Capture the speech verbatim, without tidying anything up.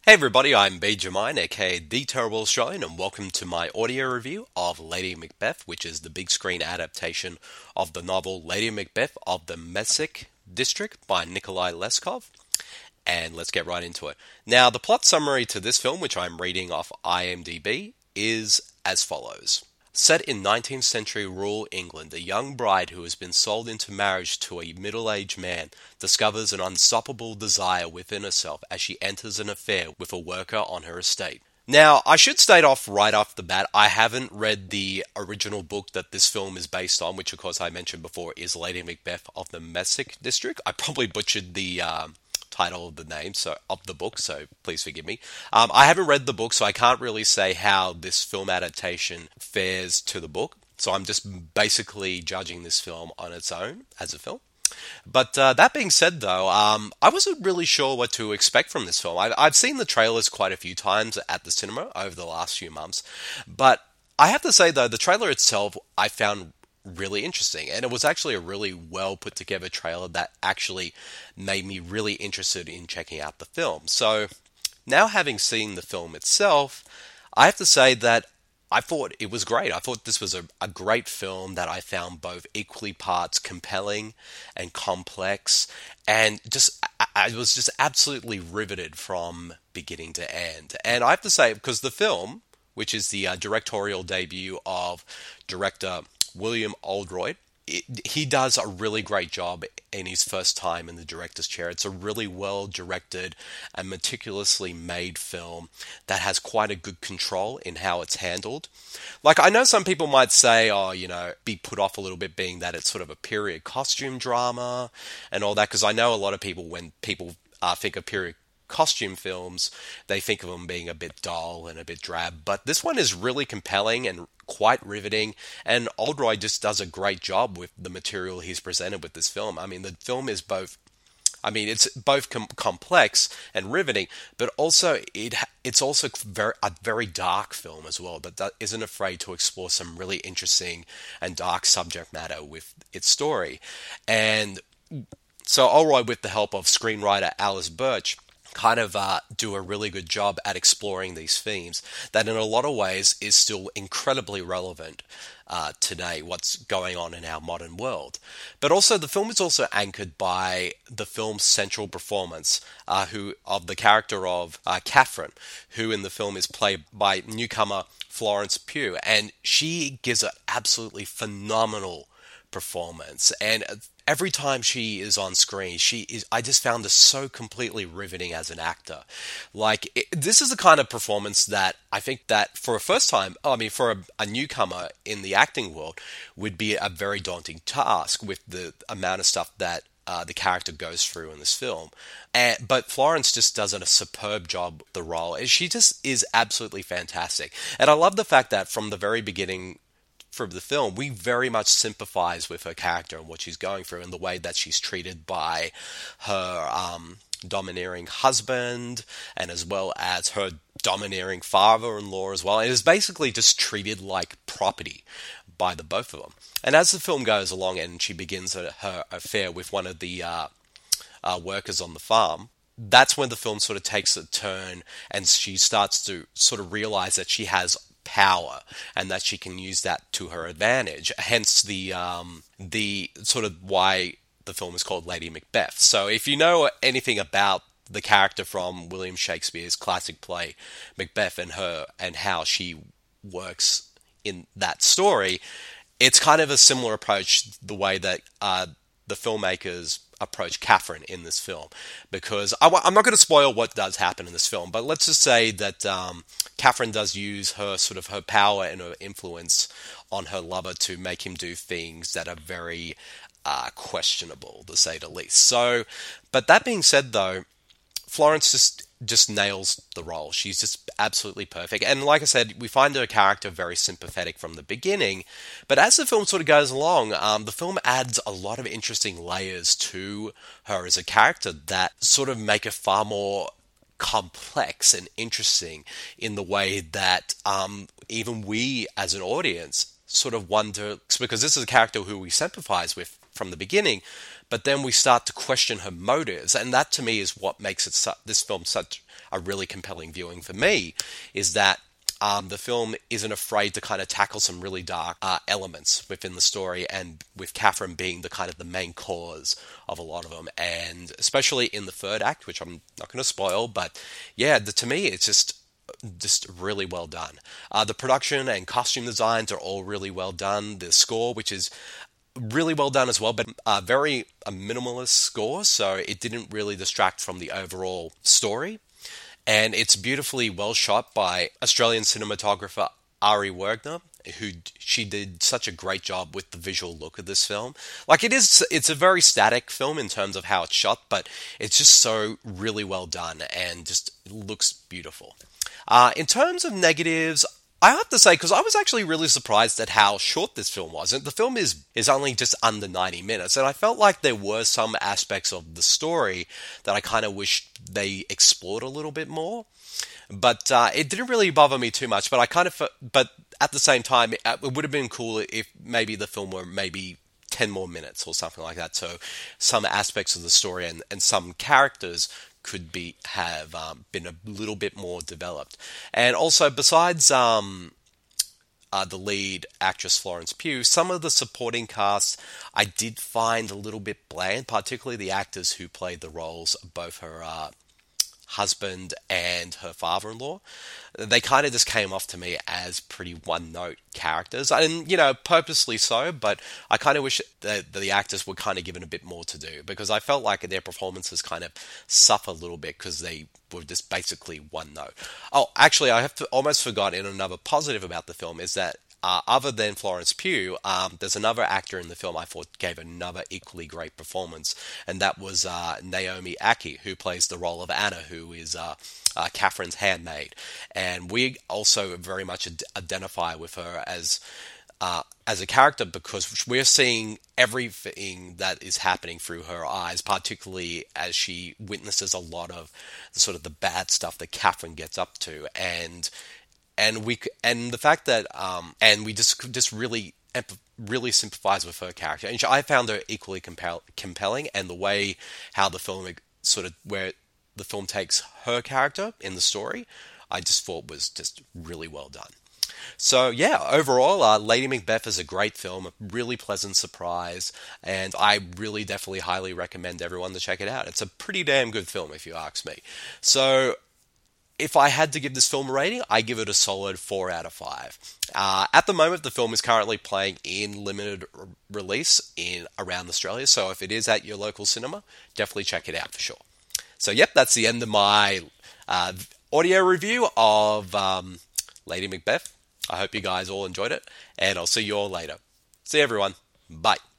Hey everybody, I'm B. Jermaine, aka The Terrible Australian, and welcome to my audio review of Lady Macbeth, which is the big screen adaptation of the novel Lady Macbeth of the Messick District by Nikolai Leskov. And let's get right into it. Now, the plot summary to this film, which I'm reading off IMDb, is as follows. Set in nineteenth century rural England, a young bride who has been sold into marriage to a middle-aged man discovers an unstoppable desire within herself as she enters an affair with a worker on her estate. Now, I should state off right off the bat, I haven't read the original book that this film is based on, which of course I mentioned before is Lady Macbeth of the Messick District. I probably butchered the um, title of the name, so of the book, so please forgive me. Um, I haven't read the book, so I can't really say how this film adaptation fares to the book. So I'm just basically judging this film on its own as a film. But uh, that being said, though, um, I wasn't really sure what to expect from this film. I, I've seen the trailers quite a few times at the cinema over the last few months, but I have to say, though, the trailer itself I found really interesting, and it was actually a really well put together trailer that actually made me really interested in checking out the film. So now, having seen the film itself, I have to say that I thought it was great. I thought this was a, a great film that I found both equally parts compelling and complex, and just I, I was just absolutely riveted from beginning to end. And I have to say, because the film, which is the uh, directorial debut of director William Oldroyd, it, he does a really great job in his first time in the director's chair. It's a really well directed and meticulously made film that has quite a good control in how it's handled. Like, I know some people might say, oh, you know, be put off a little bit being that it's sort of a period costume drama and all that, because I know a lot of people, when people uh, think of period costume films, they think of them being a bit dull and a bit drab, but this one is really compelling and quite riveting, and Oldroyd just does a great job with the material he's presented with this film. I mean, the film is both, I mean, it's both com- complex and riveting, but also it it's also very, a very dark film as well, that, that isn't afraid to explore some really interesting and dark subject matter with its story. And so Oldroyd, with the help of screenwriter Alice Birch, kind of uh, do a really good job at exploring these themes that in a lot of ways is still incredibly relevant uh, today, what's going on in our modern world. But also the film is also anchored by the film's central performance uh, who of the character of uh, Catherine, who in the film is played by newcomer Florence Pugh, and she gives an absolutely phenomenal performance. And every time she is on screen, she is, I just found her so completely riveting as an actor. Like, it, this is the kind of performance that I think that for a first time, I mean, for a, a newcomer in the acting world, would be a very daunting task with the amount of stuff that uh, the character goes through in this film. And, but Florence just does a superb job with the role. And she just is absolutely fantastic. And I love the fact that from the very beginning for the film, we very much sympathize with her character and what she's going through and the way that she's treated by her um, domineering husband, and as well as her domineering father-in-law as well. It is basically just treated like property by the both of them. And as the film goes along and she begins her, her affair with one of the uh, uh, workers on the farm, that's when the film sort of takes a turn and she starts to sort of realize that she has power and that she can use that to her advantage. Hence the um, the sort of why the film is called Lady Macbeth. So if you know anything about the character from William Shakespeare's classic play Macbeth and her and how she works in that story, it's kind of a similar approach the way that uh, the filmmakers approach Catherine in this film, because I, am not going to spoil what does happen in this film, but let's just say that um, Catherine does use her sort of her power and her influence on her lover to make him do things that are very uh, questionable, to say the least. So, but that being said, though, Florence just just nails the role. She's just absolutely perfect. And like I said, we find her character very sympathetic from the beginning. But as the film sort of goes along, um, the film adds a lot of interesting layers to her as a character that sort of make her far more complex and interesting in the way that um, even we as an audience sort of wonder, because this is a character who we sympathize with from the beginning, but then we start to question her motives, and that to me is what makes it su- this film such a really compelling viewing for me is that um, the film isn't afraid to kind of tackle some really dark uh, elements within the story, and with Catherine being the kind of the main cause of a lot of them, and especially in the third act, which I'm not going to spoil, but yeah, the, to me, it's just just really well done. Uh, the production and costume designs are all really well done. The score, which is really well done as well, but uh, very a minimalist score, so it didn't really distract from the overall story. And it's beautifully well shot by Australian cinematographer Ari Wagner, who she did such a great job with the visual look of this film. Like it is, it's a very static film in terms of how it's shot, but it's just so really well done and just looks beautiful. Uh, in terms of negatives, I have to say, because I was actually really surprised at how short this film was. And the film is, is only just under ninety minutes, and I felt like there were some aspects of the story that I kind of wished they explored a little bit more. But uh, it didn't really bother me too much, but I kind of, but at the same time, it, it would have been cool if maybe the film were maybe ten more minutes or something like that. So some aspects of the story and, and some characters could be have um, been a little bit more developed. And also, besides um, uh, the lead actress Florence Pugh, some of the supporting cast I did find a little bit bland, particularly the actors who played the roles of both her uh, husband and her father-in-law. They kind of just came off to me as pretty one-note characters, and you know, purposely so. But I kind of wish that the actors were kind of given a bit more to do, because I felt like their performances kind of suffer a little bit because they were just basically one note. Oh, actually, I have to, almost forgotten another positive about the film is that Uh, other than Florence Pugh, um, there's another actor in the film I thought gave another equally great performance, and that was uh, Naomi Ackie, who plays the role of Anna, who is uh, uh, Catherine's handmaid. And we also very much ad- identify with her as uh, as a character because we're seeing everything that is happening through her eyes, particularly as she witnesses a lot of the, sort of the bad stuff that Catherine gets up to, and and we and the fact that um and we just just really really sympathize with her character, and I found her equally compel, compelling, and the way how the film sort of where the film takes her character in the story, I just thought was just really well done. So yeah, overall, uh, Lady Macbeth is a great film, a really pleasant surprise, and I really definitely highly recommend everyone to check it out. It's a pretty damn good film if you ask me. So if I had to give this film a rating, I give it a solid four out of five. Uh, at the moment, the film is currently playing in limited r- release in around Australia, so if it is at your local cinema, definitely check it out for sure. So yep, that's the end of my uh, audio review of um, Lady Macbeth. I hope you guys all enjoyed it, and I'll see you all later. See you everyone. Bye.